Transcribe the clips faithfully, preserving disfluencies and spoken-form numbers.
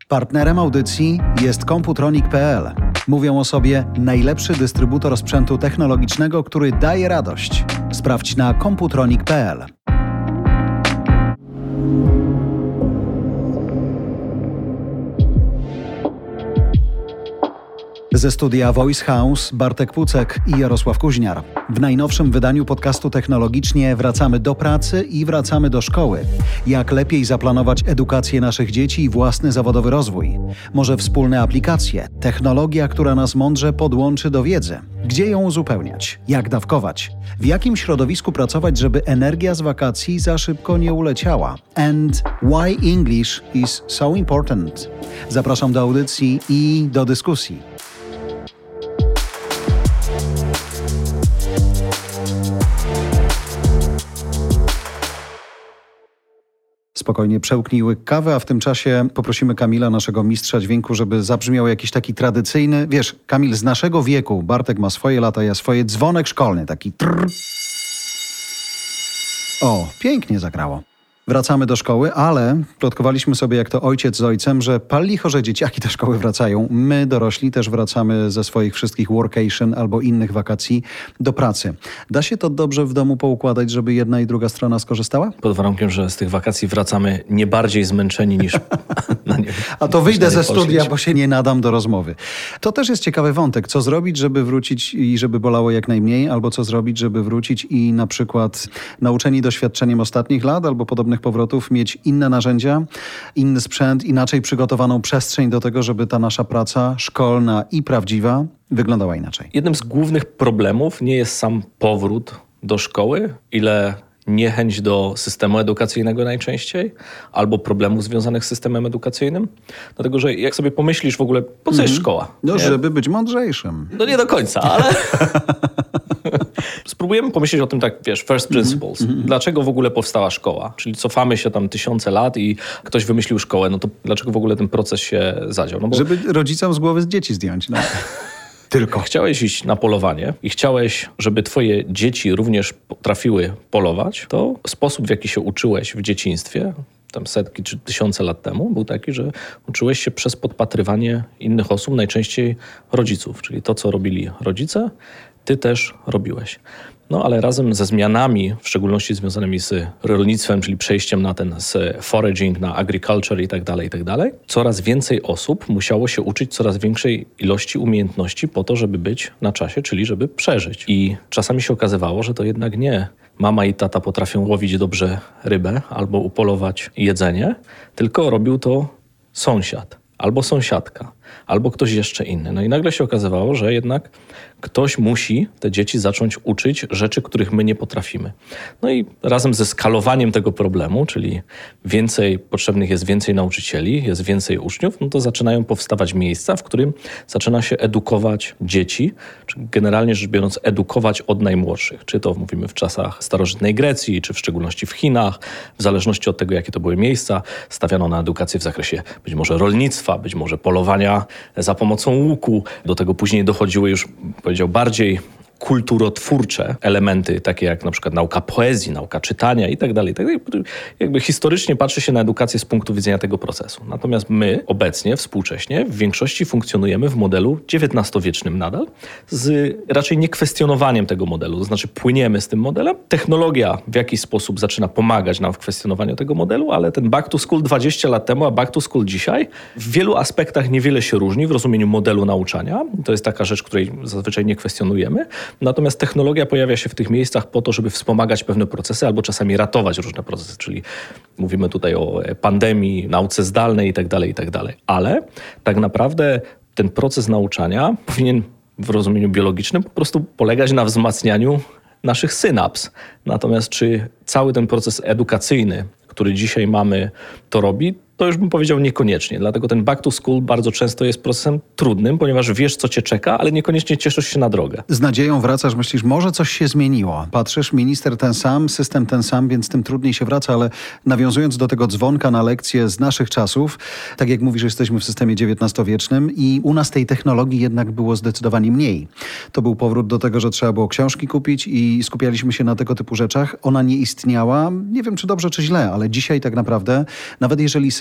Partnerem audycji jest komputronik kropka pe el. Mówią o sobie najlepszy dystrybutor sprzętu technologicznego, który daje radość. Sprawdź na komputronik kropka pe el. Ze studia Voice House Bartek Pucek i Jarosław Kuźniar. W najnowszym wydaniu podcastu Technologicznie wracamy do pracy i wracamy do szkoły. Jak lepiej zaplanować edukację naszych dzieci i własny zawodowy rozwój? Może wspólne aplikacje? Technologia, która nas mądrze podłączy do wiedzy. Gdzie ją uzupełniać? Jak dawkować? W jakim środowisku pracować, żeby energia z wakacji za szybko nie uleciała? And why English is so important? Zapraszam do audycji i do dyskusji. Spokojnie przełknij łyk kawy, a w tym czasie poprosimy Kamila, naszego mistrza dźwięku, żeby zabrzmiał jakiś taki tradycyjny, wiesz, Kamil, z naszego wieku, Bartek ma swoje lata, ja swoje, dzwonek szkolny, taki trrr. O, pięknie zagrało. Wracamy do szkoły, ale plotkowaliśmy sobie, jak to ojciec z ojcem, że pal licho, że dzieciaki do szkoły wracają. My, dorośli, też wracamy ze swoich wszystkich workation albo innych wakacji do pracy. Da się to dobrze w domu poukładać, żeby jedna i druga strona skorzystała? Pod warunkiem, że z tych wakacji wracamy nie bardziej zmęczeni niż... no nie, A to wyjdę ze studia, bo się nie nadam do rozmowy. To też jest ciekawy wątek. Co zrobić, żeby wrócić i żeby bolało jak najmniej, albo co zrobić, żeby wrócić i na przykład nauczeni doświadczeniem ostatnich lat albo podobnych powrotów mieć inne narzędzia, inny sprzęt, inaczej przygotowaną przestrzeń do tego, żeby ta nasza praca szkolna i prawdziwa wyglądała inaczej. Jednym z głównych problemów nie jest sam powrót do szkoły, ile niechęć do systemu edukacyjnego najczęściej, albo problemów związanych z systemem edukacyjnym. Dlatego, że jak sobie pomyślisz w ogóle, po co jest mm-hmm. szkoła? No, nie? żeby być mądrzejszym. No nie do końca, ale... Spróbujemy pomyśleć o tym tak, wiesz, first principles. Mm-hmm. Dlaczego w ogóle powstała szkoła? Czyli cofamy się tam tysiące lat i ktoś wymyślił szkołę, no to dlaczego w ogóle ten proces się zadział? No bo... Żeby rodzicom z głowy z dzieci zdjąć. No. Tylko. Chciałeś iść na polowanie i chciałeś, żeby twoje dzieci również potrafiły polować, to sposób, w jaki się uczyłeś w dzieciństwie, tam setki czy tysiące lat temu, był taki, że uczyłeś się przez podpatrywanie innych osób, najczęściej rodziców. Czyli to, co robili rodzice, ty też robiłeś. No ale razem ze zmianami, w szczególności związanymi z rolnictwem, czyli przejściem na ten z foraging, na agriculture i tak dalej, i tak dalej, coraz więcej osób musiało się uczyć coraz większej ilości umiejętności po to, żeby być na czasie, czyli żeby przeżyć. I czasami się okazywało, że to jednak nie mama i tata potrafią łowić dobrze rybę albo upolować jedzenie, tylko robił to sąsiad albo sąsiadka, albo ktoś jeszcze inny. No i nagle się okazywało, że jednak ktoś musi te dzieci zacząć uczyć rzeczy, których my nie potrafimy. No i razem ze skalowaniem tego problemu, czyli więcej potrzebnych jest więcej nauczycieli, jest więcej uczniów, no to zaczynają powstawać miejsca, w którym zaczyna się edukować dzieci, czy generalnie rzecz biorąc edukować od najmłodszych. Czy to mówimy w czasach starożytnej Grecji, czy w szczególności w Chinach, w zależności od tego, jakie to były miejsca, stawiano na edukację w zakresie być może rolnictwa, być może polowania za pomocą łuku. Do tego później dochodziły już, powiedział, bardziej kulturotwórcze elementy, takie jak na przykład nauka poezji, nauka czytania i tak dalej. Jakby historycznie patrzy się na edukację z punktu widzenia tego procesu. Natomiast my obecnie, współcześnie, w większości funkcjonujemy w modelu dziewiętnastowiecznym nadal, z raczej niekwestionowaniem tego modelu. To znaczy płyniemy z tym modelem. Technologia w jakiś sposób zaczyna pomagać nam w kwestionowaniu tego modelu, ale ten back to school dwadzieścia lat temu, a back to school dzisiaj w wielu aspektach niewiele się różni w rozumieniu modelu nauczania. To jest taka rzecz, której zazwyczaj nie kwestionujemy. Natomiast technologia pojawia się w tych miejscach po to, żeby wspomagać pewne procesy albo czasami ratować różne procesy, czyli mówimy tutaj o pandemii, nauce zdalnej i tak dalej, i tak dalej. Ale tak naprawdę ten proces nauczania powinien w rozumieniu biologicznym po prostu polegać na wzmacnianiu naszych synaps. Natomiast czy cały ten proces edukacyjny, który dzisiaj mamy, to robi? To już bym powiedział niekoniecznie. Dlatego ten back to school bardzo często jest procesem trudnym, ponieważ wiesz, co cię czeka, ale niekoniecznie cieszysz się na drogę. Z nadzieją wracasz, myślisz, może coś się zmieniło. Patrzysz, minister ten sam, system ten sam, więc tym trudniej się wraca, ale nawiązując do tego dzwonka na lekcje z naszych czasów, tak jak mówisz, jesteśmy w systemie dziewiętnastowiecznym i u nas tej technologii jednak było zdecydowanie mniej. To był powrót do tego, że trzeba było książki kupić i skupialiśmy się na tego typu rzeczach. Ona nie istniała, nie wiem, czy dobrze, czy źle, ale dzisiaj tak naprawdę, nawet jeżeli system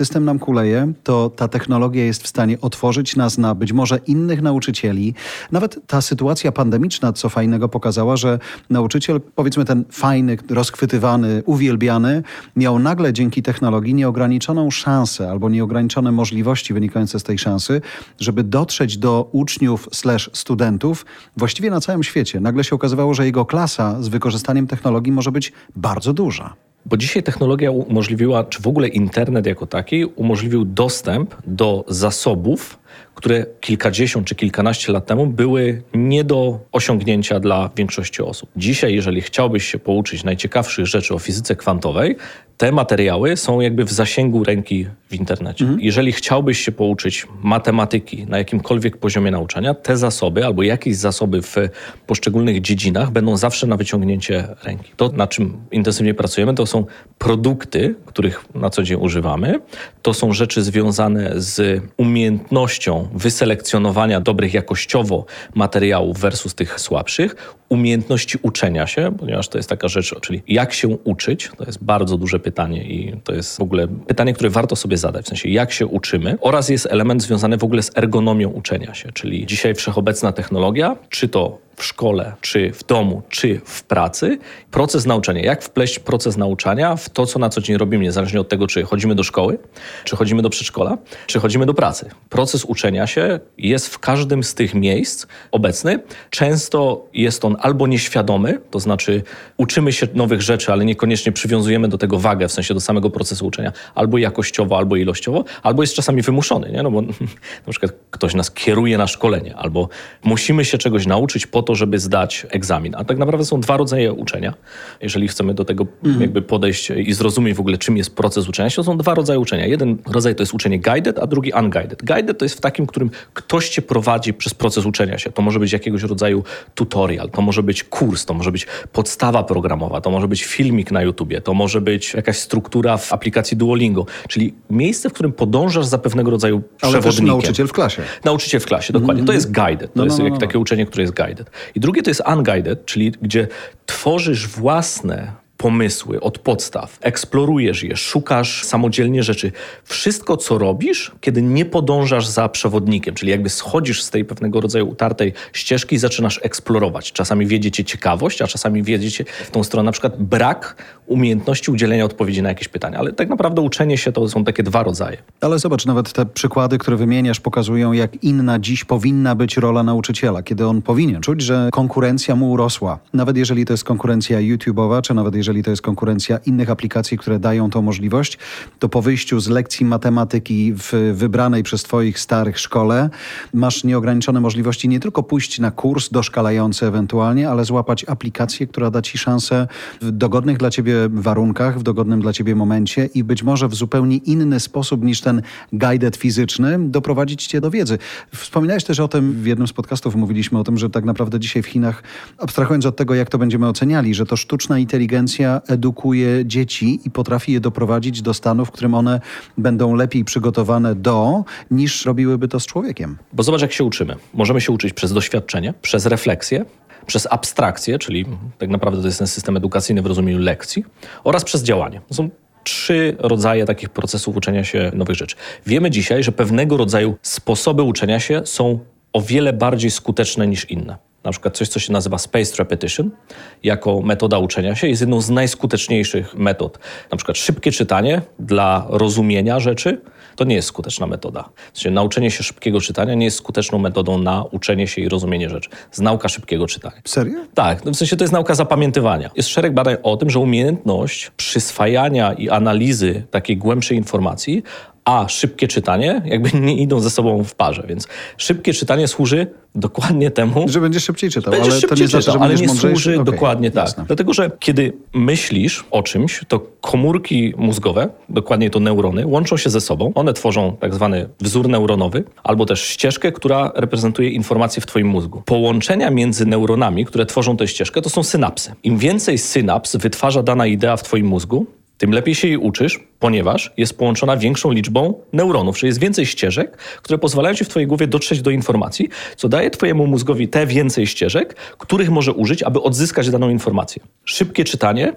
system nam kuleje, to ta technologia jest w stanie otworzyć nas na być może innych nauczycieli. Nawet ta sytuacja pandemiczna, co fajnego pokazała, że nauczyciel, powiedzmy ten fajny, rozchwytywany, uwielbiany, miał nagle dzięki technologii nieograniczoną szansę albo nieograniczone możliwości wynikające z tej szansy, żeby dotrzeć do uczniów slash studentów właściwie na całym świecie. Nagle się okazywało, że jego klasa z wykorzystaniem technologii może być bardzo duża. Bo dzisiaj technologia umożliwiła, czy w ogóle internet jako taki, umożliwił dostęp do zasobów, które kilkadziesiąt czy kilkanaście lat temu były nie do osiągnięcia dla większości osób. Dzisiaj, jeżeli chciałbyś się pouczyć najciekawszych rzeczy o fizyce kwantowej, te materiały są jakby w zasięgu ręki w internecie. Mhm. Jeżeli chciałbyś się pouczyć matematyki na jakimkolwiek poziomie nauczania, te zasoby albo jakieś zasoby w poszczególnych dziedzinach będą zawsze na wyciągnięcie ręki. To, na czym intensywnie pracujemy, to są produkty, których na co dzień używamy. To są rzeczy związane z umiejętnością wyselekcjonowania dobrych jakościowo materiałów versus tych słabszych, umiejętności uczenia się, ponieważ to jest taka rzecz, czyli jak się uczyć, to jest bardzo duże pytanie i to jest w ogóle pytanie, które warto sobie zadać, w sensie jak się uczymy, oraz jest element związany w ogóle z ergonomią uczenia się, czyli dzisiaj wszechobecna technologia, czy to w szkole, czy w domu, czy w pracy, proces nauczania. Jak wpleść proces nauczania w to, co na co dzień robimy, niezależnie od tego, czy chodzimy do szkoły, czy chodzimy do przedszkola, czy chodzimy do pracy. Proces uczenia się jest w każdym z tych miejsc obecny. Często jest on albo nieświadomy, to znaczy uczymy się nowych rzeczy, ale niekoniecznie przywiązujemy do tego wagę, w sensie do samego procesu uczenia, albo jakościowo, albo ilościowo, albo jest czasami wymuszony, nie? No bo na przykład ktoś nas kieruje na szkolenie, albo musimy się czegoś nauczyć po to, żeby zdać egzamin. A tak naprawdę są dwa rodzaje uczenia. Jeżeli chcemy do tego mm. jakby podejść i zrozumieć w ogóle, czym jest proces uczenia się, to są dwa rodzaje uczenia. Jeden rodzaj to jest uczenie guided, a drugi unguided. Guided to jest w takim, którym ktoś cię prowadzi przez proces uczenia się. To może być jakiegoś rodzaju tutorial, to może być kurs, to może być podstawa programowa, to może być filmik na YouTubie, to może być jakaś struktura w aplikacji Duolingo, czyli miejsce, w którym podążasz za pewnego rodzaju przewodnikiem. Ale też nauczyciel w klasie. Nauczyciel w klasie, dokładnie. Mm-hmm. To jest guided. To no, jest no, no, no. takie uczenie, które jest guided. I drugie to jest unguided, czyli gdzie tworzysz własne pomysły od podstaw, eksplorujesz je, szukasz samodzielnie rzeczy. Wszystko, co robisz, kiedy nie podążasz za przewodnikiem, czyli jakby schodzisz z tej pewnego rodzaju utartej ścieżki i zaczynasz eksplorować. Czasami wiedzie cię ciekawość, a czasami wiedzie cię w tą stronę na przykład brak umiejętności udzielenia odpowiedzi na jakieś pytania. Ale tak naprawdę uczenie się to są takie dwa rodzaje. Ale zobacz, nawet te przykłady, które wymieniasz, pokazują, jak inna dziś powinna być rola nauczyciela, kiedy on powinien czuć, że konkurencja mu urosła. Nawet jeżeli to jest konkurencja YouTube'owa, czy nawet jeżeli to jest konkurencja innych aplikacji, które dają tą możliwość, to po wyjściu z lekcji matematyki w wybranej przez twoich starych szkole masz nieograniczone możliwości nie tylko pójść na kurs doszkalający ewentualnie, ale złapać aplikację, która da ci szansę w dogodnych dla ciebie warunkach, w dogodnym dla ciebie momencie i być może w zupełnie inny sposób niż ten guided fizyczny doprowadzić cię do wiedzy. Wspominałeś też o tym, w jednym z podcastów mówiliśmy o tym, że tak naprawdę dzisiaj w Chinach, abstrahując od tego, jak to będziemy oceniali, że to sztuczna inteligencja edukuje dzieci i potrafi je doprowadzić do stanu, w którym one będą lepiej przygotowane do, niż robiłyby to z człowiekiem. Bo zobacz, jak się uczymy. Możemy się uczyć przez doświadczenie, przez refleksję, przez abstrakcję, czyli tak naprawdę to jest ten system edukacyjny w rozumieniu lekcji, oraz przez działanie. To są trzy rodzaje takich procesów uczenia się nowych rzeczy. Wiemy dzisiaj, że pewnego rodzaju sposoby uczenia się są o wiele bardziej skuteczne niż inne. Na przykład coś, co się nazywa spaced repetition, jako metoda uczenia się, jest jedną z najskuteczniejszych metod. Na przykład szybkie czytanie dla rozumienia rzeczy to nie jest skuteczna metoda. W sensie nauczenie się szybkiego czytania nie jest skuteczną metodą na uczenie się i rozumienie rzeczy. Jest nauka szybkiego czytania. Serio? Tak, no w sensie to jest nauka zapamiętywania. Jest szereg badań o tym, że umiejętność przyswajania i analizy takiej głębszej informacji, a szybkie czytanie jakby nie idą ze sobą w parze, więc szybkie czytanie służy dokładnie temu, że będziesz szybciej czytał, będziesz ale szybciej to nie znaczy, czytał, że ale nie mądrzejszy. służy okay, dokładnie tak. Jasne. Dlatego, że kiedy myślisz o czymś, to komórki mózgowe, dokładnie to neurony, łączą się ze sobą. One tworzą tak zwany wzór neuronowy, albo też ścieżkę, która reprezentuje informacje w twoim mózgu. Połączenia między neuronami, które tworzą tę ścieżkę, to są synapsy. Im więcej synaps wytwarza dana idea w twoim mózgu, tym lepiej się jej uczysz, ponieważ jest połączona większą liczbą neuronów, czyli jest więcej ścieżek, które pozwalają ci w twojej głowie dotrzeć do informacji, co daje twojemu mózgowi te więcej ścieżek, których może użyć, aby odzyskać daną informację. Szybkie czytanie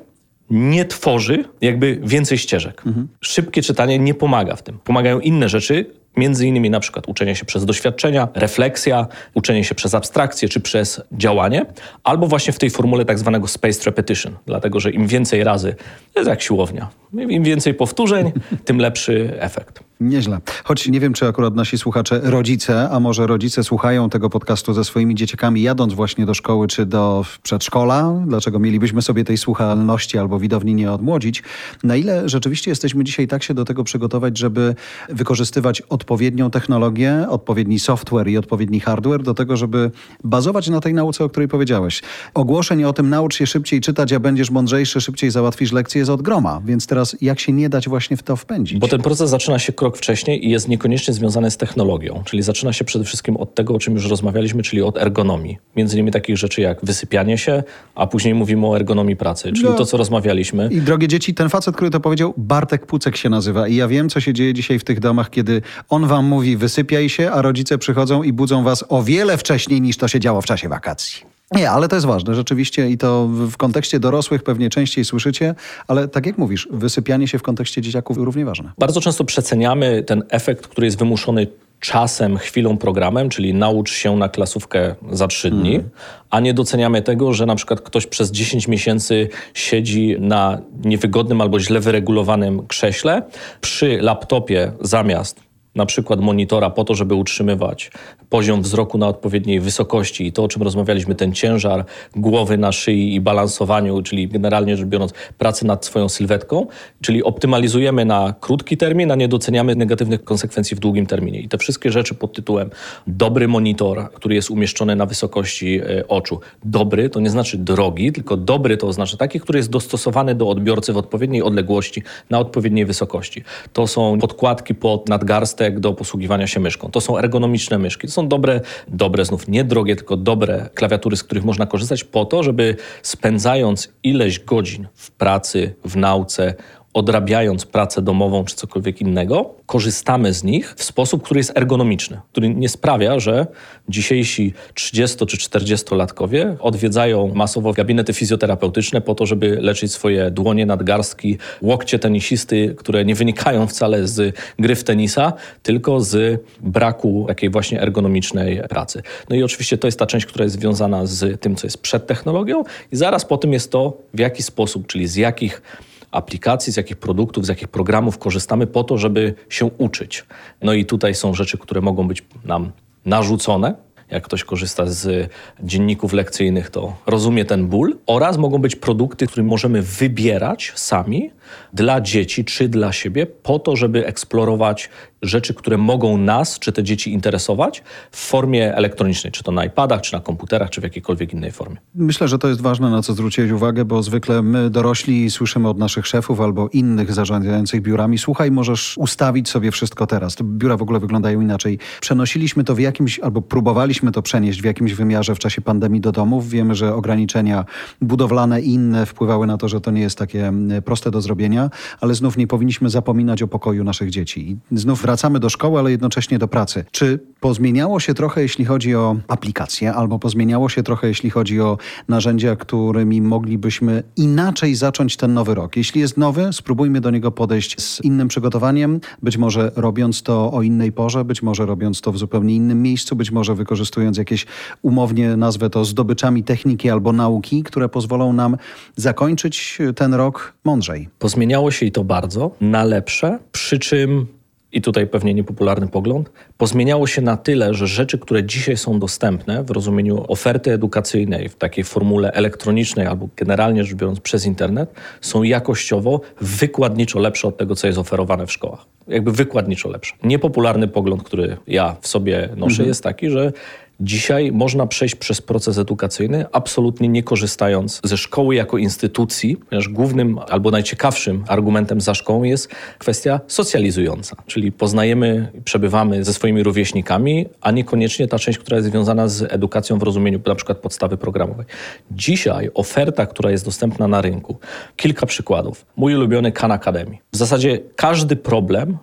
nie tworzy jakby więcej ścieżek. Mhm. Szybkie czytanie nie pomaga w tym. Pomagają inne rzeczy, między innymi na przykład uczenie się przez doświadczenia, refleksja, uczenie się przez abstrakcję czy przez działanie, albo właśnie w tej formule tak zwanego spaced repetition, dlatego że im więcej razy, to jest jak siłownia, im więcej powtórzeń, tym lepszy efekt. Nieźle. Choć nie wiem, czy akurat nasi słuchacze, rodzice, a może rodzice słuchają tego podcastu ze swoimi dzieciakami jadąc właśnie do szkoły czy do przedszkola. Dlaczego mielibyśmy sobie tej słuchalności albo widowni nie odmłodzić? Na ile rzeczywiście jesteśmy dzisiaj tak się do tego przygotować, żeby wykorzystywać odpowiednią technologię, odpowiedni software i odpowiedni hardware do tego, żeby bazować na tej nauce, o której powiedziałeś. Ogłoszenie o tym naucz się szybciej czytać, a będziesz mądrzejszy, szybciej załatwisz lekcję jest od groma. Więc teraz jak się nie dać właśnie w to wpędzić? Bo ten proces zaczyna się krok wcześniej i jest niekoniecznie związany z technologią. Czyli zaczyna się przede wszystkim od tego, o czym już rozmawialiśmy, czyli od ergonomii. Między innymi takich rzeczy jak wysypianie się, a później mówimy o ergonomii pracy, czyli no. to, co rozmawialiśmy. I drogie dzieci, ten facet, który to powiedział, Bartek Pucek się nazywa. I ja wiem, co się dzieje dzisiaj w tych domach, kiedy on wam mówi wysypiaj się, a rodzice przychodzą i budzą was o wiele wcześniej niż to się działo w czasie wakacji. Nie, ale to jest ważne rzeczywiście i to w kontekście dorosłych pewnie częściej słyszycie, ale tak jak mówisz, wysypianie się w kontekście dzieciaków równie ważne. Bardzo często przeceniamy ten efekt, który jest wymuszony czasem, chwilą, programem, czyli naucz się na klasówkę za trzy dni, mm. a nie doceniamy tego, że na przykład ktoś przez dziesięć miesięcy siedzi na niewygodnym albo źle wyregulowanym krześle przy laptopie zamiast na przykład monitora po to, żeby utrzymywać poziom wzroku na odpowiedniej wysokości i to, o czym rozmawialiśmy, ten ciężar głowy na szyi i balansowaniu, czyli generalnie rzecz biorąc pracy nad swoją sylwetką, czyli optymalizujemy na krótki termin, a nie doceniamy negatywnych konsekwencji w długim terminie. I te wszystkie rzeczy pod tytułem dobry monitor, który jest umieszczony na wysokości y, oczu. Dobry to nie znaczy drogi, tylko dobry to oznacza taki, który jest dostosowany do odbiorcy w odpowiedniej odległości, na odpowiedniej wysokości. To są podkładki pod nadgarstek do posługiwania się myszką. To są ergonomiczne myszki. To są dobre, dobre znów nie drogie, tylko dobre klawiatury, z których można korzystać po to, żeby spędzając ileś godzin w pracy, w nauce, odrabiając pracę domową czy cokolwiek innego, korzystamy z nich w sposób, który jest ergonomiczny, który nie sprawia, że dzisiejsi trzydziesto- czy czterdziestolatkowie odwiedzają masowo gabinety fizjoterapeutyczne po to, żeby leczyć swoje dłonie, nadgarstki, łokcie tenisisty, które nie wynikają wcale z gry w tenisa, tylko z braku takiej właśnie ergonomicznej pracy. No i oczywiście to jest ta część, która jest związana z tym, co jest przed technologią i zaraz po tym jest to, w jaki sposób, czyli z jakich aplikacji, z jakich produktów, z jakich programów korzystamy po to, żeby się uczyć. No i tutaj są rzeczy, które mogą być nam narzucone. Jak ktoś korzysta z dzienników lekcyjnych, to rozumie ten ból. Oraz mogą być produkty, które możemy wybierać sami dla dzieci czy dla siebie po to, żeby eksplorować rzeczy, które mogą nas czy te dzieci interesować w formie elektronicznej, czy to na iPadach, czy na komputerach, czy w jakiejkolwiek innej formie. Myślę, że to jest ważne, na co zwróciłeś uwagę, bo zwykle my dorośli słyszymy od naszych szefów albo innych zarządzających biurami, słuchaj, możesz ustawić sobie wszystko teraz. Te biura w ogóle wyglądają inaczej. Przenosiliśmy to w jakimś, albo próbowaliśmy to przenieść w jakimś wymiarze w czasie pandemii do domów. Wiemy, że ograniczenia budowlane i inne wpływały na to, że to nie jest takie proste do zrobienia, ale znów nie powinniśmy zapominać o pokoju naszych dzieci. I znów wracamy do szkoły, ale jednocześnie do pracy. Czy pozmieniało się trochę, jeśli chodzi o aplikacje, albo pozmieniało się trochę, jeśli chodzi o narzędzia, którymi moglibyśmy inaczej zacząć ten nowy rok? Jeśli jest nowy, spróbujmy do niego podejść z innym przygotowaniem, być może robiąc to o innej porze, być może robiąc to w zupełnie innym miejscu, być może wykorzystując jakieś, umownie nazwę to, zdobyczami techniki albo nauki, które pozwolą nam zakończyć ten rok mądrzej. Pozmieniało się i to bardzo, na lepsze, przy czym i tutaj pewnie niepopularny pogląd, pozmieniało się na tyle, że rzeczy, które dzisiaj są dostępne w rozumieniu oferty edukacyjnej w takiej formule elektronicznej albo generalnie rzecz biorąc przez internet, są jakościowo wykładniczo lepsze od tego, co jest oferowane w szkołach. Jakby wykładniczo lepsze. Niepopularny pogląd, który ja w sobie noszę, mhm. jest taki, że dzisiaj można przejść przez proces edukacyjny, absolutnie nie korzystając ze szkoły jako instytucji, ponieważ głównym albo najciekawszym argumentem za szkołą jest kwestia socjalizująca, czyli poznajemy, przebywamy ze swoimi rówieśnikami, a niekoniecznie ta część, która jest związana z edukacją w rozumieniu na przykład podstawy programowej. Dzisiaj oferta, która jest dostępna na rynku, kilka przykładów. Mój ulubiony Khan Academy. W zasadzie każdy problem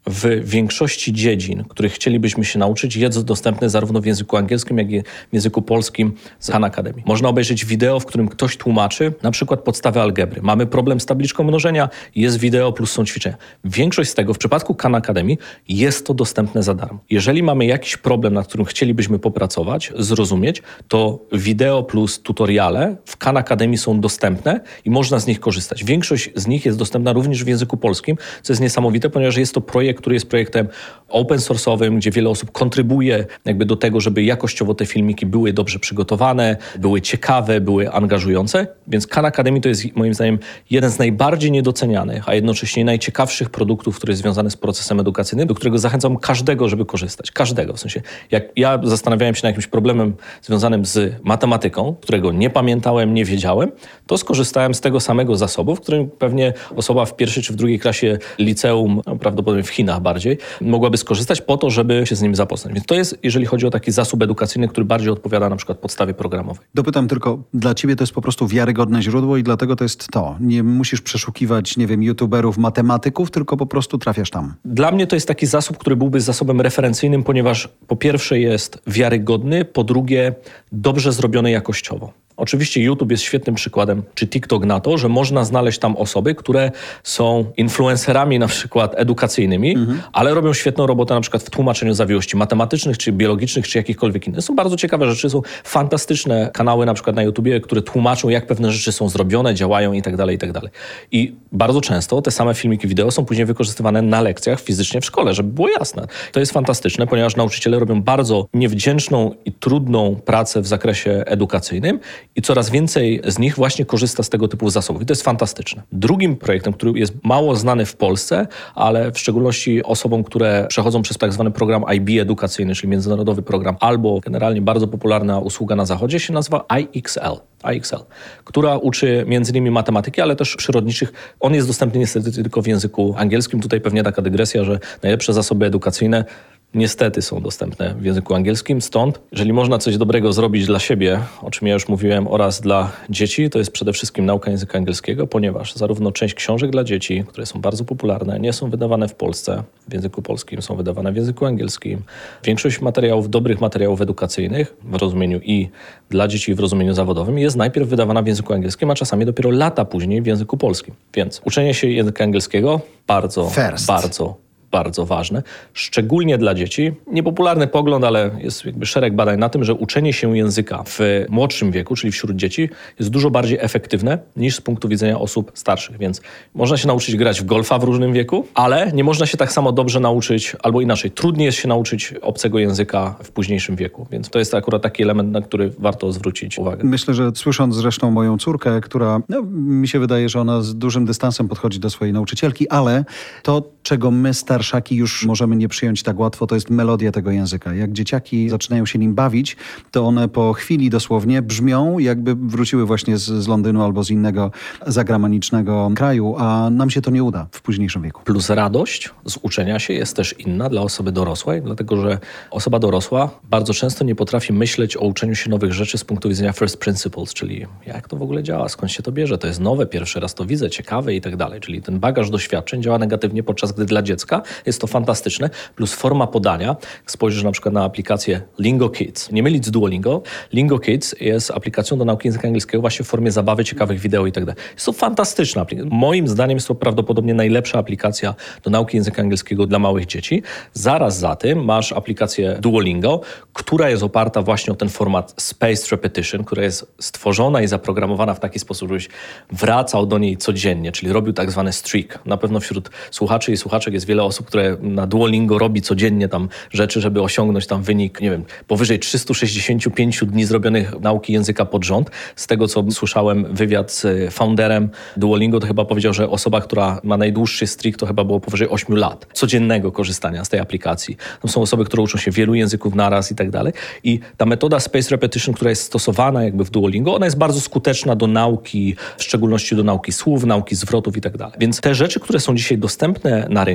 w większości dziedzin, których chcielibyśmy się nauczyć, jest dostępny zarówno w języku angielskim, jak i w języku polskim z Khan Academy. Można obejrzeć wideo, w którym ktoś tłumaczy na przykład podstawy algebry. Mamy problem z tabliczką mnożenia, jest wideo plus są ćwiczenia. Większość z tego w przypadku Khan Academy jest to dostępne za darmo. Jeżeli mamy jakiś problem, nad którym chcielibyśmy popracować, zrozumieć, to wideo plus tutoriale w Khan Academy są dostępne i można z nich korzystać. Większość z nich jest dostępna również w języku polskim, co jest niesamowite, ponieważ jest to projekt, który jest projektem open source'owym, gdzie wiele osób kontrybuje jakby do tego, żeby jakościowo te filmiki były dobrze przygotowane, były ciekawe, były angażujące. Więc Khan Academy to jest moim zdaniem jeden z najbardziej niedocenianych, a jednocześnie najciekawszych produktów, który jest związany z procesem edukacyjnym, do którego zachęcam każdego, żeby korzystać. Każdego. W sensie, jak ja zastanawiałem się nad jakimś problemem związanym z matematyką, którego nie pamiętałem, nie wiedziałem, to skorzystałem z tego samego zasobu, w którym pewnie osoba w pierwszej czy w drugiej klasie liceum, no, prawdopodobnie w Chinach bardziej, mogłaby skorzystać po to, żeby się z nim zapoznać. Więc to jest, jeżeli chodzi o taki zasób edukacyjny, który bardziej odpowiada na przykład podstawie programowej. Dopytam tylko, dla ciebie to jest po prostu wiarygodne źródło i dlatego to jest to. Nie musisz przeszukiwać, nie wiem, youtuberów, matematyków, tylko po prostu trafiasz tam. Dla mnie to jest taki zasób, który byłby zasobem referencyjnym, ponieważ po pierwsze jest wiarygodny, po drugie dobrze zrobiony jakościowo. Oczywiście YouTube jest świetnym przykładem, czy TikTok na to, że można znaleźć tam osoby, które są influencerami na przykład edukacyjnymi, mhm. ale robią świetną robotę na przykład w tłumaczeniu zawiłości matematycznych, czy biologicznych, czy jakichkolwiek innych. Są bardzo ciekawe rzeczy, są fantastyczne kanały na przykład na YouTubie, które tłumaczą, jak pewne rzeczy są zrobione, działają i tak dalej, i tak dalej. I bardzo często te same filmiki wideo są później wykorzystywane na lekcjach fizycznie w szkole, żeby było jasne. To jest fantastyczne, ponieważ nauczyciele robią bardzo niewdzięczną i trudną pracę w zakresie edukacyjnym, i coraz więcej z nich właśnie korzysta z tego typu zasobów. I to jest fantastyczne. Drugim projektem, który jest mało znany w Polsce, ale w szczególności osobom, które przechodzą przez tak zwany program I B edukacyjny, czyli międzynarodowy program, albo generalnie bardzo popularna usługa na zachodzie, się nazywa I X L. I X L, która uczy między innymi matematyki, ale też przyrodniczych. On jest dostępny niestety tylko w języku angielskim. Tutaj pewnie taka dygresja, że najlepsze zasoby edukacyjne niestety są dostępne w języku angielskim, stąd jeżeli można coś dobrego zrobić dla siebie, o czym ja już mówiłem, oraz dla dzieci, to jest przede wszystkim nauka języka angielskiego, ponieważ zarówno część książek dla dzieci, które są bardzo popularne, nie są wydawane w Polsce w języku polskim, są wydawane w języku angielskim. Większość materiałów, dobrych materiałów edukacyjnych w rozumieniu i dla dzieci w rozumieniu zawodowym jest najpierw wydawana w języku angielskim, a czasami dopiero lata później w języku polskim. Więc uczenie się języka angielskiego bardzo, First. bardzo bardzo ważne, szczególnie dla dzieci. Niepopularny pogląd, ale jest jakby szereg badań na tym, że uczenie się języka w młodszym wieku, czyli wśród dzieci, jest dużo bardziej efektywne niż z punktu widzenia osób starszych. Więc można się nauczyć grać w golfa w różnym wieku, ale nie można się tak samo dobrze nauczyć, albo inaczej, trudniej jest się nauczyć obcego języka w późniejszym wieku. Więc to jest akurat taki element, na który warto zwrócić uwagę. Myślę, że słysząc zresztą moją córkę, która, no, mi się wydaje, że ona z dużym dystansem podchodzi do swojej nauczycielki, ale to, czego my starsi już możemy nie przyjąć tak łatwo, to jest melodia tego języka. Jak dzieciaki zaczynają się nim bawić, to one po chwili dosłownie brzmią, jakby wróciły właśnie z, z Londynu albo z innego zagranicznego kraju, a nam się to nie uda w późniejszym wieku. Plus radość z uczenia się jest też inna dla osoby dorosłej, dlatego że osoba dorosła bardzo często nie potrafi myśleć o uczeniu się nowych rzeczy z punktu widzenia first principles, czyli jak to w ogóle działa, skąd się to bierze, to jest nowe, pierwszy raz to widzę, ciekawe i tak dalej. Czyli ten bagaż doświadczeń działa negatywnie, podczas gdy dla dziecka jest to fantastyczne, plus forma podania. Jak spojrzysz na przykład na aplikację Lingo Kids, nie mylić z Duolingo, Lingo Kids jest aplikacją do nauki języka angielskiego właśnie w formie zabawy, ciekawych wideo i tak dalej. Jest to fantastyczna aplikacja. Moim zdaniem jest to prawdopodobnie najlepsza aplikacja do nauki języka angielskiego dla małych dzieci. Zaraz za tym masz aplikację Duolingo, która jest oparta właśnie o ten format Spaced Repetition, która jest stworzona i zaprogramowana w taki sposób, żebyś wracał do niej codziennie, czyli robił tak zwany streak. Na pewno wśród słuchaczy i słuchaczek jest wiele osób, które na Duolingo robi codziennie tam rzeczy, żeby osiągnąć tam wynik, nie wiem, powyżej trzysta sześćdziesiąt pięć dni zrobionych nauki języka pod rząd. Z tego, co słyszałem wywiad z founderem Duolingo, to chyba powiedział, że osoba, która ma najdłuższy streak, to chyba było powyżej ośmiu lat codziennego korzystania z tej aplikacji. Tam są osoby, które uczą się wielu języków naraz i tak dalej. I ta metoda Spaced Repetition, która jest stosowana jakby w Duolingo, ona jest bardzo skuteczna do nauki, w szczególności do nauki słów, nauki zwrotów i tak dalej. Więc te rzeczy, które są dzisiaj dostępne na rynku, czasami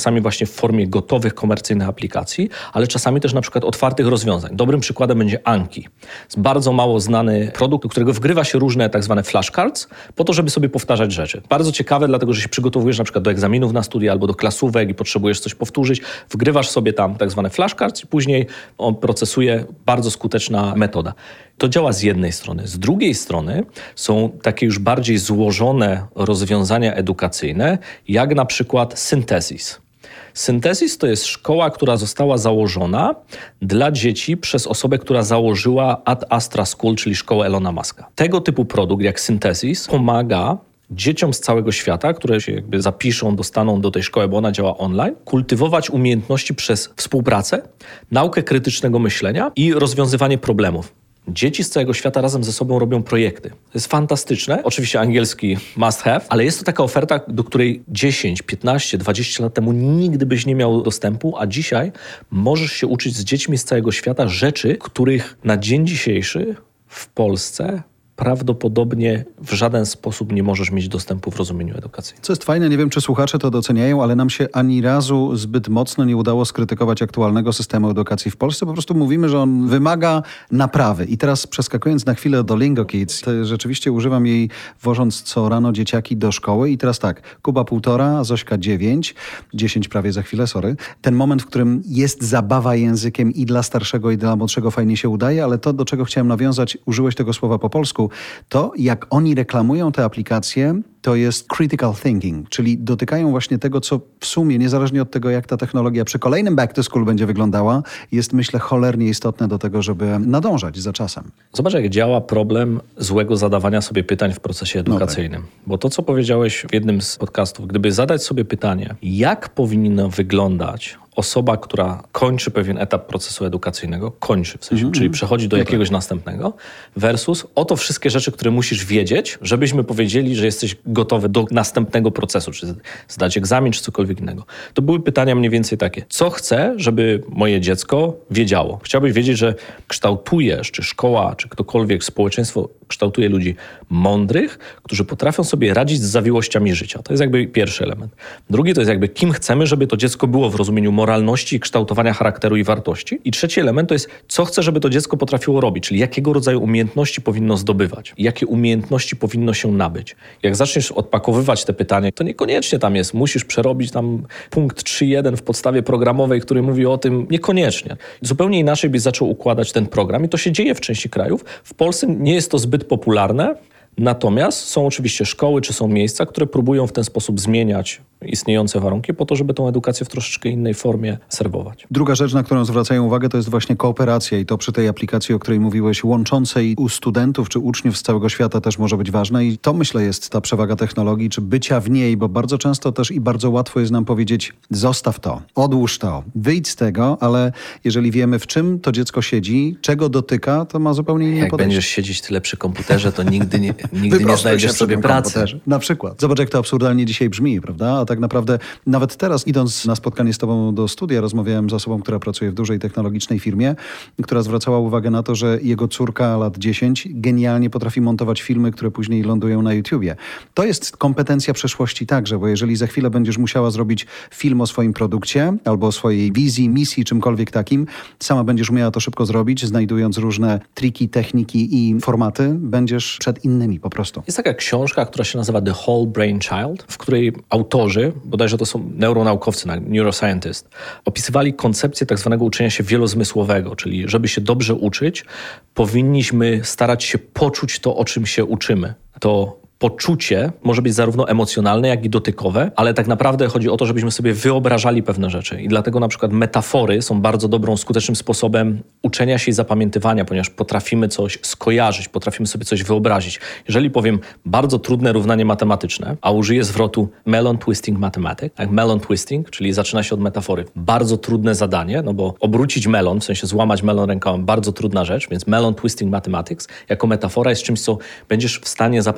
czasami właśnie w formie gotowych, komercyjnych aplikacji, ale czasami też na przykład otwartych rozwiązań. Dobrym przykładem będzie Anki. Jest bardzo mało znany produkt, do którego wgrywa się różne tak zwane flashcards, po to, żeby sobie powtarzać rzeczy. Bardzo ciekawe, dlatego że się przygotowujesz na przykład do egzaminów na studia albo do klasówek i potrzebujesz coś powtórzyć, wgrywasz sobie tam tak zwane flashcards i później on procesuje. Bardzo skuteczna metoda. To działa z jednej strony. Z drugiej strony są takie już bardziej złożone rozwiązania edukacyjne, jak na przykład Synthesis. Synthesis to jest szkoła, która została założona dla dzieci przez osobę, która założyła Ad Astra School, czyli szkołę Elona Muska. Tego typu produkt jak Synthesis pomaga dzieciom z całego świata, które się jakby zapiszą, dostaną do tej szkoły, bo ona działa online, kultywować umiejętności przez współpracę, naukę krytycznego myślenia i rozwiązywanie problemów. Dzieci z całego świata razem ze sobą robią projekty. To jest fantastyczne. Oczywiście angielski must have, ale jest to taka oferta, do której dziesięć, piętnaście, dwadzieścia lat temu nigdy byś nie miał dostępu, a dzisiaj możesz się uczyć z dziećmi z całego świata rzeczy, których na dzień dzisiejszy w Polsce prawdopodobnie w żaden sposób nie możesz mieć dostępu w rozumieniu edukacyjnym. Co jest fajne, nie wiem, czy słuchacze to doceniają, ale nam się ani razu zbyt mocno nie udało skrytykować aktualnego systemu edukacji w Polsce. Po prostu mówimy, że on wymaga naprawy. I teraz przeskakując na chwilę do Lingo Kids, to rzeczywiście używam jej, wożąc co rano dzieciaki do szkoły. I teraz tak, Kuba półtora, Zośka dziewięć, dziesięć prawie za chwilę, sorry. Ten moment, w którym jest zabawa językiem i dla starszego, i dla młodszego fajnie się udaje, ale to, do czego chciałem nawiązać, użyłeś tego słowa po polsku, to jak oni reklamują te aplikacje, to jest critical thinking, czyli dotykają właśnie tego, co w sumie, niezależnie od tego, jak ta technologia przy kolejnym back to school będzie wyglądała, jest, myślę, cholernie istotne do tego, żeby nadążać za czasem. Zobacz, jak działa problem złego zadawania sobie pytań w procesie edukacyjnym. No tak. Bo to, co powiedziałeś w jednym z podcastów, gdyby zadać sobie pytanie, jak powinna wyglądać osoba, która kończy pewien etap procesu edukacyjnego, kończy w sensie, mm-hmm. czyli przechodzi do jakiegoś następnego, versus oto wszystkie rzeczy, które musisz wiedzieć, żebyśmy powiedzieli, że jesteś gotowy do następnego procesu, czy zdać egzamin, czy cokolwiek innego. To były pytania mniej więcej takie, co chcę, żeby moje dziecko wiedziało? Chciałbyś wiedzieć, że kształtujesz, czy szkoła, czy ktokolwiek, społeczeństwo kształtuje ludzi mądrych, którzy potrafią sobie radzić z zawiłościami życia. To jest jakby pierwszy element. Drugi to jest jakby, kim chcemy, żeby to dziecko było w rozumieniu moralności i kształtowania charakteru i wartości. I trzeci element to jest, co chcę, żeby to dziecko potrafiło robić, czyli jakiego rodzaju umiejętności powinno zdobywać, jakie umiejętności powinno się nabyć. Jak zaczniesz odpakowywać te pytania, to niekoniecznie tam jest, musisz przerobić tam punkt trzy jeden w podstawie programowej, który mówi o tym, niekoniecznie. Zupełnie inaczej byś zaczął układać ten program i to się dzieje w części krajów. W Polsce nie jest to zbyt popularne, natomiast są oczywiście szkoły, czy są miejsca, które próbują w ten sposób zmieniać istniejące warunki po to, żeby tą edukację w troszeczkę innej formie serwować. Druga rzecz, na którą zwracają uwagę, to jest właśnie kooperacja i to przy tej aplikacji, o której mówiłeś, łączącej u studentów czy uczniów z całego świata też może być ważne i to, myślę, jest ta przewaga technologii, czy bycia w niej, bo bardzo często też i bardzo łatwo jest nam powiedzieć, zostaw to, odłóż to, wyjdź z tego, ale jeżeli wiemy, w czym to dziecko siedzi, czego dotyka, to ma zupełnie inne jak podejście. Jak będziesz siedzieć tyle przy komputerze, to nigdy nie, nigdy nie znajdziesz sobie pracy. Komputerze. Na przykład. Zobacz, jak to absurdalnie dzisiaj brzmi, prawda? A tak naprawdę nawet teraz, idąc na spotkanie z tobą do studia, rozmawiałem z osobą, która pracuje w dużej technologicznej firmie, która zwracała uwagę na to, że jego córka lat dziesięć genialnie potrafi montować filmy, które później lądują na YouTubie. To jest kompetencja przyszłości także, bo jeżeli za chwilę będziesz musiała zrobić film o swoim produkcie albo o swojej wizji, misji, czymkolwiek takim, sama będziesz umiała to szybko zrobić, znajdując różne triki, techniki i formaty, będziesz przed innymi po prostu. Jest taka książka, która się nazywa The Whole Brain Child, w której autorzy, bodajże to są neuronaukowcy, neuroscientist, opisywali koncepcję tak zwanego uczenia się wielozmysłowego, czyli żeby się dobrze uczyć, powinniśmy starać się poczuć to, o czym się uczymy. To poczucie może być zarówno emocjonalne, jak i dotykowe, ale tak naprawdę chodzi o to, żebyśmy sobie wyobrażali pewne rzeczy. I dlatego na przykład metafory są bardzo dobrą, skutecznym sposobem uczenia się i zapamiętywania, ponieważ potrafimy coś skojarzyć, potrafimy sobie coś wyobrazić. Jeżeli powiem bardzo trudne równanie matematyczne, a użyję zwrotu melon twisting mathematics, tak, melon twisting, czyli zaczyna się od metafory. Bardzo trudne zadanie, no bo obrócić melon, w sensie złamać melon rękoma, bardzo trudna rzecz, więc melon twisting mathematics jako metafora jest czymś, co będziesz w stanie zapamiętać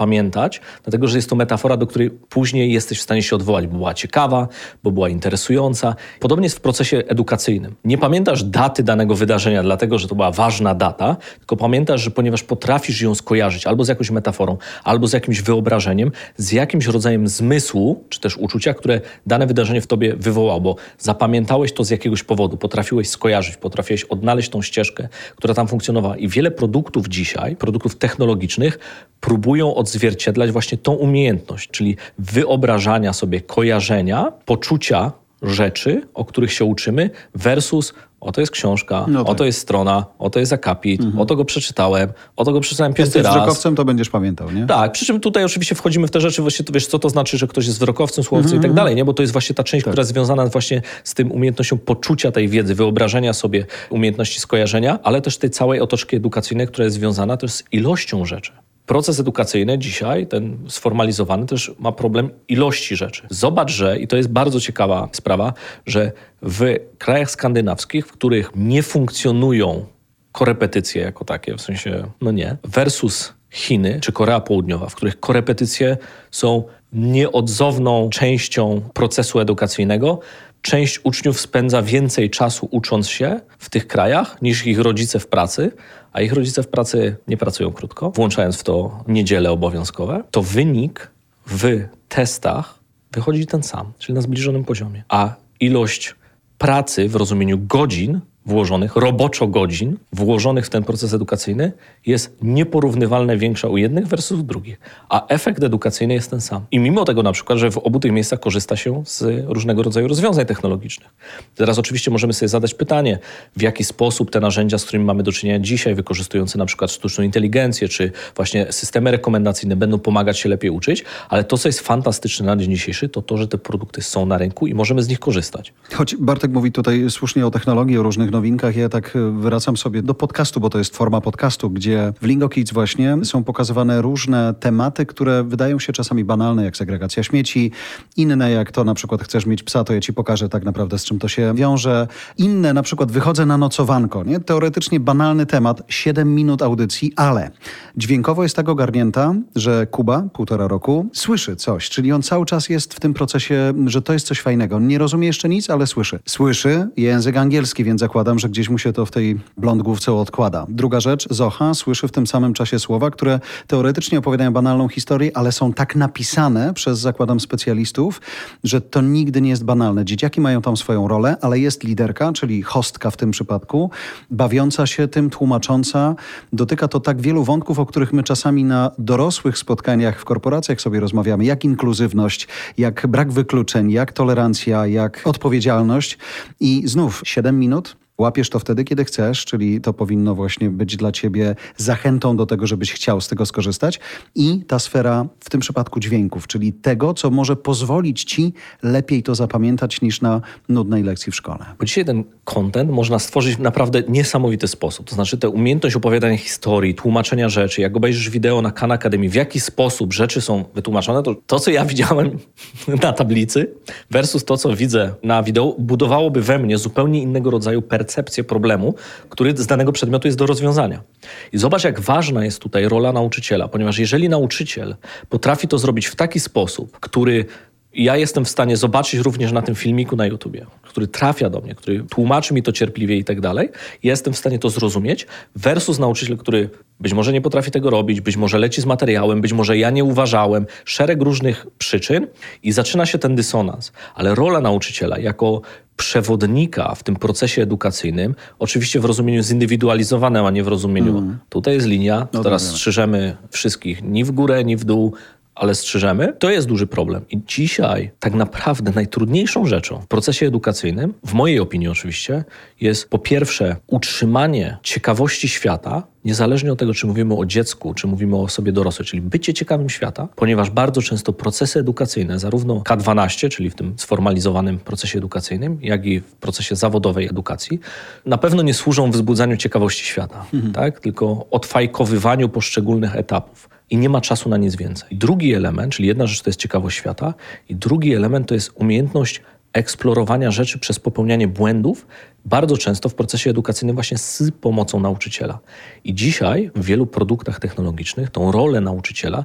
pamiętać, dlatego że jest to metafora, do której później jesteś w stanie się odwołać, bo była ciekawa, bo była interesująca. Podobnie jest w procesie edukacyjnym. Nie pamiętasz daty danego wydarzenia, dlatego że to była ważna data, tylko pamiętasz, że ponieważ potrafisz ją skojarzyć albo z jakąś metaforą, albo z jakimś wyobrażeniem, z jakimś rodzajem zmysłu, czy też uczucia, które dane wydarzenie w tobie wywołało, bo zapamiętałeś to z jakiegoś powodu, potrafiłeś skojarzyć, potrafiłeś odnaleźć tą ścieżkę, która tam funkcjonowała. I wiele produktów dzisiaj, produktów technologicznych, próbują odzwierciedlać właśnie tą umiejętność, czyli wyobrażania sobie, kojarzenia, poczucia rzeczy, o których się uczymy, versus oto jest książka, no tak. Oto jest strona, oto jest akapit, mhm. oto go przeczytałem, oto go przeczytałem piąty raz. Jesteś wzrokowcem, to będziesz pamiętał, nie? Tak, przy czym tutaj oczywiście wchodzimy w te rzeczy, właśnie to wiesz, co to znaczy, że ktoś jest wzrokowcem, słuchowcem mhm. i tak dalej, nie? Bo to jest właśnie ta część, tak. która jest związana właśnie z tym umiejętnością poczucia tej wiedzy, wyobrażenia sobie umiejętności skojarzenia, ale też tej całej otoczki edukacyjnej, która jest związana też z ilością rzeczy. Proces edukacyjny dzisiaj, ten sformalizowany, też ma problem ilości rzeczy. Zobacz, że, i to jest bardzo ciekawa sprawa, że w krajach skandynawskich, w których nie funkcjonują korepetycje jako takie, w sensie, no nie, versus Chiny czy Korea Południowa, w których korepetycje są nieodzowną częścią procesu edukacyjnego, część uczniów spędza więcej czasu ucząc się w tych krajach niż ich rodzice w pracy, a ich rodzice w pracy nie pracują krótko, włączając w to niedziele obowiązkowe, to wynik w testach wychodzi ten sam, czyli na zbliżonym poziomie. A ilość pracy w rozumieniu godzin włożonych, roboczo godzin włożonych w ten proces edukacyjny jest nieporównywalnie większa u jednych versus drugich, a efekt edukacyjny jest ten sam. I mimo tego na przykład, że w obu tych miejscach korzysta się z różnego rodzaju rozwiązań technologicznych. Teraz oczywiście możemy sobie zadać pytanie, w jaki sposób te narzędzia, z którymi mamy do czynienia dzisiaj, wykorzystujące na przykład sztuczną inteligencję, czy właśnie systemy rekomendacyjne będą pomagać się lepiej uczyć, ale to, co jest fantastyczne na dzień dzisiejszy, to to, że te produkty są na rynku i możemy z nich korzystać. Choć Bartek mówi tutaj słusznie o technologii, o różnych nowinkach, ja tak wracam sobie do podcastu, bo to jest forma podcastu, gdzie w Lingo Kids właśnie są pokazywane różne tematy, które wydają się czasami banalne, jak segregacja śmieci, inne jak to na przykład chcesz mieć psa, to ja ci pokażę tak naprawdę, z czym to się wiąże. Inne na przykład wychodzę na nocowanko, nie? Teoretycznie banalny temat, siedem minut audycji, ale dźwiękowo jest tak ogarnięta, że Kuba, półtora roku, słyszy coś, czyli on cały czas jest w tym procesie, że to jest coś fajnego. On nie rozumie jeszcze nic, ale słyszy. Słyszy język angielski, więc zakładam, że gdzieś mu się to w tej blondgłówce odkłada. Druga rzecz, Zocha słyszy w tym samym czasie słowa, które teoretycznie opowiadają banalną historię, ale są tak napisane przez, zakładam, specjalistów, że to nigdy nie jest banalne. Dzieciaki mają tam swoją rolę, ale jest liderka, czyli hostka w tym przypadku, bawiąca się tym, tłumacząca. Dotyka to tak wielu wątków, o których my czasami na dorosłych spotkaniach w korporacjach sobie rozmawiamy, jak inkluzywność, jak brak wykluczeń, jak tolerancja, jak odpowiedzialność. I znów siedem minut. Łapiesz to wtedy, kiedy chcesz, czyli to powinno właśnie być dla ciebie zachętą do tego, żebyś chciał z tego skorzystać. I ta sfera w tym przypadku dźwięków, czyli tego, co może pozwolić ci lepiej to zapamiętać niż na nudnej lekcji w szkole. Bo dzisiaj ten content można stworzyć w naprawdę niesamowity sposób. To znaczy tę umiejętność opowiadania historii, tłumaczenia rzeczy, jak obejrzysz wideo na Khan Academy, w jaki sposób rzeczy są wytłumaczone, to to, co ja widziałem na tablicy versus to, co widzę na wideo, budowałoby we mnie zupełnie innego rodzaju percepcję percepcję problemu, który z danego przedmiotu jest do rozwiązania. I zobacz, jak ważna jest tutaj rola nauczyciela, ponieważ jeżeli nauczyciel potrafi to zrobić w taki sposób, który ja jestem w stanie zobaczyć również na tym filmiku na YouTubie, który trafia do mnie, który tłumaczy mi to cierpliwie i tak dalej, ja jestem w stanie to zrozumieć, versus nauczyciel, który być może nie potrafi tego robić, być może leci z materiałem, być może ja nie uważałem, szereg różnych przyczyn i zaczyna się ten dysonans. Ale rola nauczyciela jako przewodnika w tym procesie edukacyjnym, oczywiście w rozumieniu zindywidualizowanym, a nie w rozumieniu mm. tutaj jest linia, to no teraz dobra. strzyżemy wszystkich ni w górę, ni w dół, ale strzyżemy, to jest duży problem. I dzisiaj tak naprawdę najtrudniejszą rzeczą w procesie edukacyjnym, w mojej opinii oczywiście, jest po pierwsze utrzymanie ciekawości świata, niezależnie od tego, czy mówimy o dziecku, czy mówimy o osobie dorosłej, czyli bycie ciekawym świata, ponieważ bardzo często procesy edukacyjne, zarówno K dwanaście, czyli w tym sformalizowanym procesie edukacyjnym, jak i w procesie zawodowej edukacji, na pewno nie służą wzbudzaniu ciekawości świata, mhm. tak? Tylko odfajkowywaniu poszczególnych etapów. I nie ma czasu na nic więcej. Drugi element, czyli jedna rzecz to jest ciekawość świata i drugi element to jest umiejętność eksplorowania rzeczy przez popełnianie błędów, bardzo często w procesie edukacyjnym właśnie z pomocą nauczyciela. I dzisiaj w wielu produktach technologicznych tą rolę nauczyciela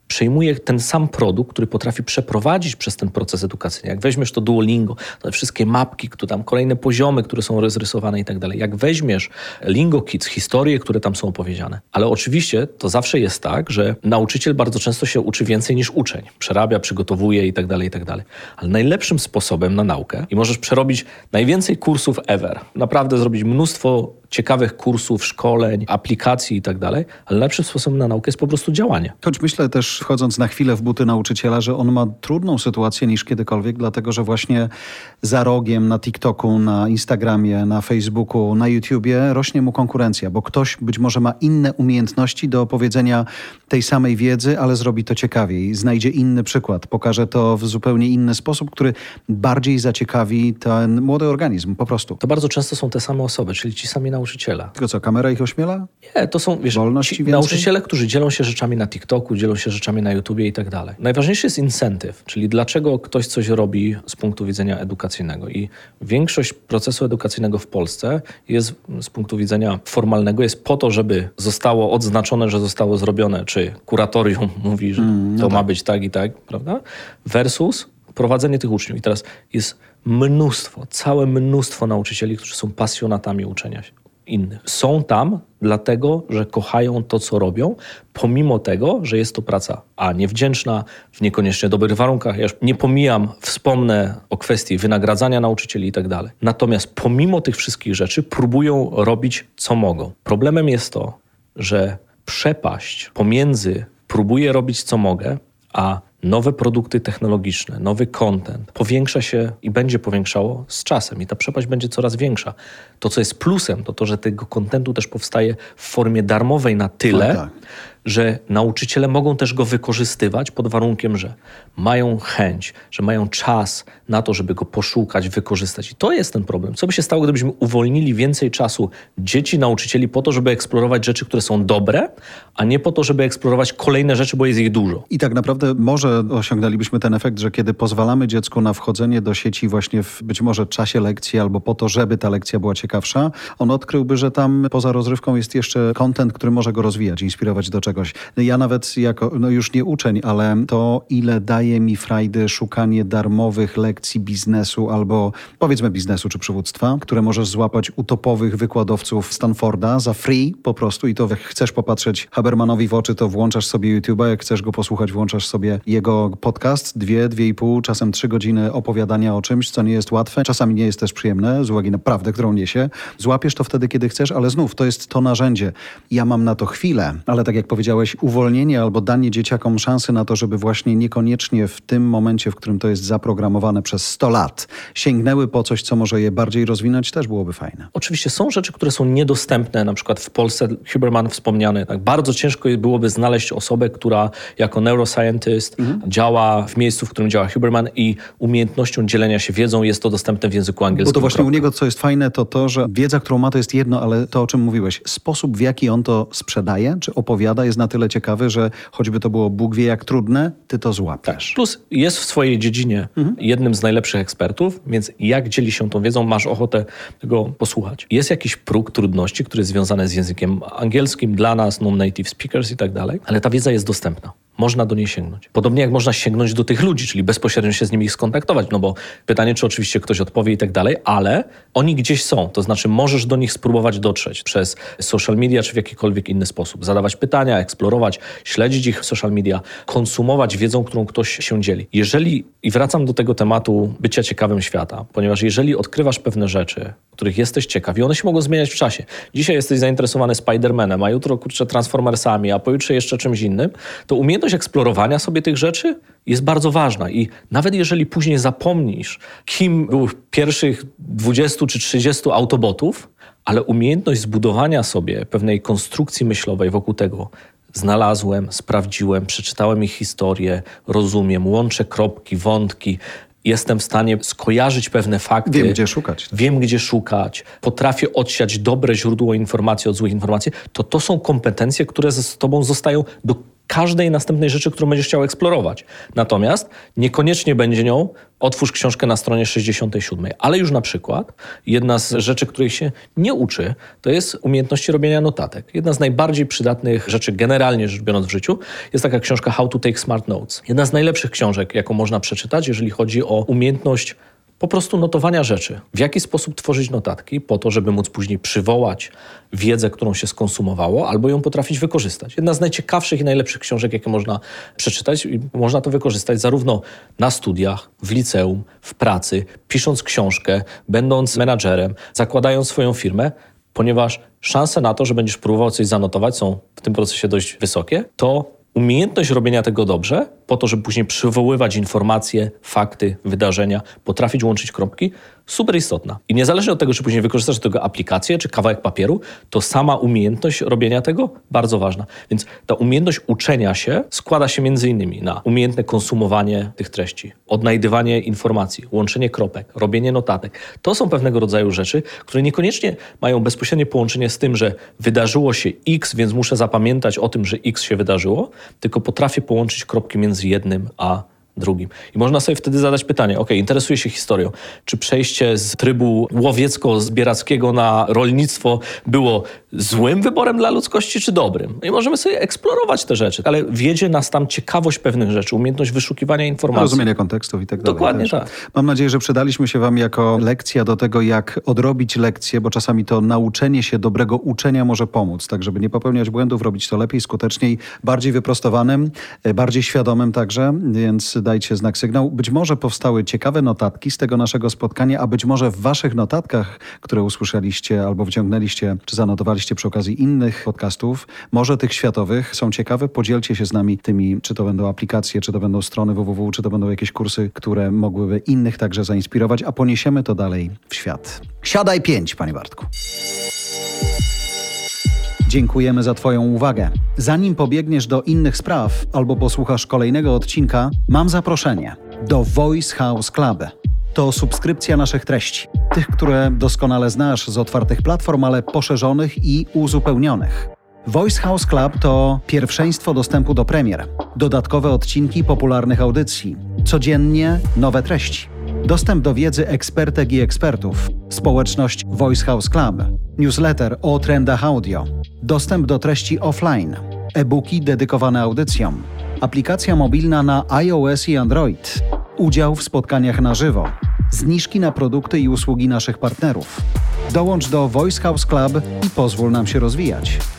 przejmuje ten sam produkt, który potrafi przeprowadzić przez ten proces edukacyjny. Jak weźmiesz to Duolingo, to wszystkie mapki, które tam kolejne poziomy, które są rozrysowane i tak dalej. Jak weźmiesz Lingo Kids, historie, które tam są opowiedziane. Ale oczywiście to zawsze jest tak, że nauczyciel bardzo często się uczy więcej niż uczeń. Przerabia, przygotowuje i tak dalej, i tak dalej. Ale najlepszym sposobem na naukę i możesz przerobić najwięcej kursów ever. Naprawdę zrobić mnóstwo ciekawych kursów, szkoleń, aplikacji i tak dalej, ale najlepszym sposobem na naukę jest po prostu działanie. Choć myślę też, wchodząc na chwilę w buty nauczyciela, że on ma trudną sytuację niż kiedykolwiek, dlatego że właśnie za rogiem na TikToku, na Instagramie, na Facebooku, na YouTubie rośnie mu konkurencja, bo ktoś być może ma inne umiejętności do opowiedzenia tej samej wiedzy, ale zrobi to ciekawiej, znajdzie inny przykład, pokaże to w zupełnie inny sposób, który bardziej zaciekawi ten młody organizm, po prostu. To bardzo często są te same osoby, czyli ci sami nauczyciele. Tylko co, kamera ich ośmiela? Nie, to są wiesz, ci nauczyciele, którzy dzielą się rzeczami na TikToku, dzielą się rzeczami na YouTubie i tak dalej. Najważniejszy jest incentyw, czyli dlaczego ktoś coś robi z punktu widzenia edukacyjnego. I większość procesu edukacyjnego w Polsce jest z punktu widzenia formalnego, jest po to, żeby zostało odznaczone, że zostało zrobione, czy kuratorium mówi, że mm, no to tak. ma być tak i tak, prawda? Versus prowadzenie tych uczniów. I teraz jest mnóstwo, całe mnóstwo nauczycieli, którzy są pasjonatami uczenia się innych. Są tam dlatego, że kochają to, co robią, pomimo tego, że jest to praca a niewdzięczna, w niekoniecznie dobrych warunkach. Ja już nie pomijam, wspomnę o kwestii wynagradzania nauczycieli i tak dalej. Natomiast pomimo tych wszystkich rzeczy próbują robić, co mogą. Problemem jest to, że przepaść pomiędzy próbuję robić, co mogę, a nowe produkty technologiczne, nowy content powiększa się i będzie powiększało z czasem i ta przepaść będzie coraz większa. To, co jest plusem, to to, że tego contentu też powstaje w formie darmowej na tyle, no tak. że nauczyciele mogą też go wykorzystywać pod warunkiem, że mają chęć, że mają czas na to, żeby go poszukać, wykorzystać. I to jest ten problem. Co by się stało, gdybyśmy uwolnili więcej czasu dzieci, nauczycieli po to, żeby eksplorować rzeczy, które są dobre, a nie po to, żeby eksplorować kolejne rzeczy, bo jest ich dużo. I tak naprawdę może osiągnęlibyśmy ten efekt, że kiedy pozwalamy dziecku na wchodzenie do sieci właśnie w być może czasie lekcji albo po to, żeby ta lekcja była ciekawsza, on odkryłby, że tam poza rozrywką jest jeszcze content, który może go rozwijać, inspirować do czegoś. Ja nawet jako, no już nie uczeń, ale to ile daje mi frajdy szukanie darmowych lekcji biznesu albo powiedzmy biznesu czy przywództwa, które możesz złapać u topowych wykładowców Stanforda za free po prostu i to jak chcesz popatrzeć Habermanowi w oczy, to włączasz sobie YouTube'a, jak chcesz go posłuchać, włączasz sobie jego podcast, dwie, dwie i pół, czasem trzy godziny opowiadania o czymś, co nie jest łatwe, czasami nie jest też przyjemne z uwagi na prawdę, którą niesie. Złapiesz to wtedy, kiedy chcesz, ale znów to jest to narzędzie. Ja mam na to chwilę, ale tak jak powiedziałeś, uwolnienie albo danie dzieciakom szansy na to, żeby właśnie niekoniecznie w tym momencie, w którym to jest zaprogramowane przez sto lat, sięgnęły po coś, co może je bardziej rozwinąć, też byłoby fajne. Oczywiście są rzeczy, które są niedostępne, na przykład w Polsce, Huberman wspomniany, tak bardzo ciężko byłoby znaleźć osobę, która jako neuroscientist mhm. działa w miejscu, w którym działa Huberman i umiejętnością dzielenia się wiedzą jest to dostępne w języku angielskim. Bo to właśnie kropka. U niego, co jest fajne, to to, że wiedza, którą ma, to jest jedno, ale to, o czym mówiłeś, sposób, w jaki on to sprzedaje, czy opowiada, jest na tyle ciekawy, że choćby to było Bóg wie jak trudne, ty to złapiesz. Tak. Plus jest w swojej dziedzinie mhm. jednym z najlepszych ekspertów, więc jak dzieli się tą wiedzą, masz ochotę go posłuchać. Jest jakiś próg trudności, który jest związany z językiem angielskim dla nas, non-native speakers i tak dalej, ale ta wiedza jest dostępna. Można do niej sięgnąć. Podobnie jak można sięgnąć do tych ludzi, czyli bezpośrednio się z nimi skontaktować, no bo pytanie, czy oczywiście ktoś odpowie i tak dalej, ale oni gdzieś są, to znaczy możesz do nich spróbować dotrzeć przez social media, czy w jakikolwiek inny sposób. Zadawać pytania, eksplorować, śledzić ich w social media, konsumować wiedzą, którą ktoś się dzieli. Jeżeli, i wracam do tego tematu bycia ciekawym świata, ponieważ jeżeli odkrywasz pewne rzeczy, których jesteś ciekaw i one się mogą zmieniać w czasie. Dzisiaj jesteś zainteresowany Spider-Manem, a jutro kurczę Transformersami, a pojutrze jeszcze czymś innym, to umiejętność eksplorowania sobie tych rzeczy jest bardzo ważna i nawet jeżeli później zapomnisz, kim był pierwszych dwudziestu czy trzydziestu autobotów, ale umiejętność zbudowania sobie pewnej konstrukcji myślowej wokół tego, znalazłem, sprawdziłem, przeczytałem ich historię, rozumiem, łączę kropki, wątki, jestem w stanie skojarzyć pewne fakty. Wiem, gdzie szukać. Wiem, gdzie szukać. Potrafię odsiać dobre źródło informacji od złych informacji. To to są kompetencje, które ze tobą zostają do każdej następnej rzeczy, którą będziesz chciał eksplorować. Natomiast niekoniecznie będzie nią otwórz książkę na stronie sześćdziesiątej siódmej. Ale już na przykład jedna z rzeczy, której się nie uczy, to jest umiejętności robienia notatek. Jedna z najbardziej przydatnych rzeczy generalnie rzecz biorąc w życiu jest taka książka How to Take Smart Notes. Jedna z najlepszych książek, jaką można przeczytać, jeżeli chodzi o umiejętność po prostu notowania rzeczy. W jaki sposób tworzyć notatki po to, żeby móc później przywołać wiedzę, którą się skonsumowało, albo ją potrafić wykorzystać. Jedna z najciekawszych i najlepszych książek, jakie można przeczytać. I można to wykorzystać zarówno na studiach, w liceum, w pracy, pisząc książkę, będąc menadżerem, zakładając swoją firmę, ponieważ szanse na to, że będziesz próbował coś zanotować, są w tym procesie dość wysokie, to umiejętność robienia tego dobrze, po to, żeby później przywoływać informacje, fakty, wydarzenia, potrafić łączyć kropki, super istotna. I niezależnie od tego, czy później wykorzystasz do tego aplikację, czy kawałek papieru, to sama umiejętność robienia tego bardzo ważna. Więc ta umiejętność uczenia się składa się między innymi na umiejętne konsumowanie tych treści, odnajdywanie informacji, łączenie kropek, robienie notatek. To są pewnego rodzaju rzeczy, które niekoniecznie mają bezpośrednie połączenie z tym, że wydarzyło się X, więc muszę zapamiętać o tym, że X się wydarzyło, tylko potrafię połączyć kropki między jednym a drugim. I można sobie wtedy zadać pytanie, ok, interesuję się historią. Czy przejście z trybu łowiecko-zbierackiego na rolnictwo było złym wyborem dla ludzkości, czy dobrym? I możemy sobie eksplorować te rzeczy, ale wiedzie nas tam ciekawość pewnych rzeczy, umiejętność wyszukiwania informacji. Rozumienie kontekstów i tak dalej. Dokładnie też. tak. Mam nadzieję, że przydaliśmy się wam jako lekcja do tego, jak odrobić lekcje, bo czasami to nauczenie się dobrego uczenia może pomóc, tak żeby nie popełniać błędów, robić to lepiej, skuteczniej, bardziej wyprostowanym, bardziej świadomym także, więc dajcie znak sygnał. Być może powstały ciekawe notatki z tego naszego spotkania, a być może w waszych notatkach, które usłyszeliście albo wciągnęliście, czy zanotowaliście przy okazji innych podcastów, może tych światowych są ciekawe. Podzielcie się z nami tymi, czy to będą aplikacje, czy to będą strony www, czy to będą jakieś kursy, które mogłyby innych także zainspirować, a poniesiemy to dalej w świat. Siadaj pięć, panie Bartku. Dziękujemy za twoją uwagę. Zanim pobiegniesz do innych spraw albo posłuchasz kolejnego odcinka, mam zaproszenie do Voice House Club. To subskrypcja naszych treści. Tych, które doskonale znasz z otwartych platform, ale poszerzonych i uzupełnionych. Voice House Club to pierwszeństwo dostępu do premier, dodatkowe odcinki popularnych audycji, codziennie nowe treści. Dostęp do wiedzy ekspertek i ekspertów, społeczność Voice House Club, newsletter o trendach audio, dostęp do treści offline, e-booki dedykowane audycjom, aplikacja mobilna na iOS i Android, udział w spotkaniach na żywo, zniżki na produkty i usługi naszych partnerów. Dołącz do Voice House Club i pozwól nam się rozwijać.